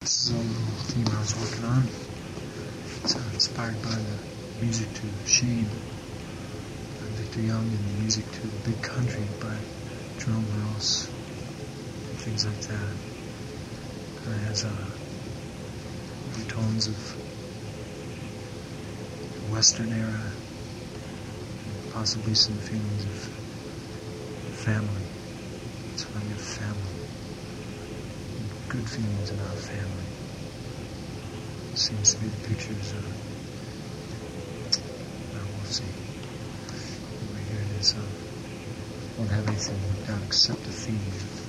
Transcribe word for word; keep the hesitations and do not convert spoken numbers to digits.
This is a little theme I was working on. It's uh, inspired by the music to Shane, uh, Victor Young, and the music to The Big Country by Jerome Ross, and things like that. Kind of has uh, tones of the Western era, and possibly some feelings of family. That's when I get family. Good feelings about family. Seems to be the pictures of, well, we'll see. Over here it is, uh, won't have anything worked out except the theme.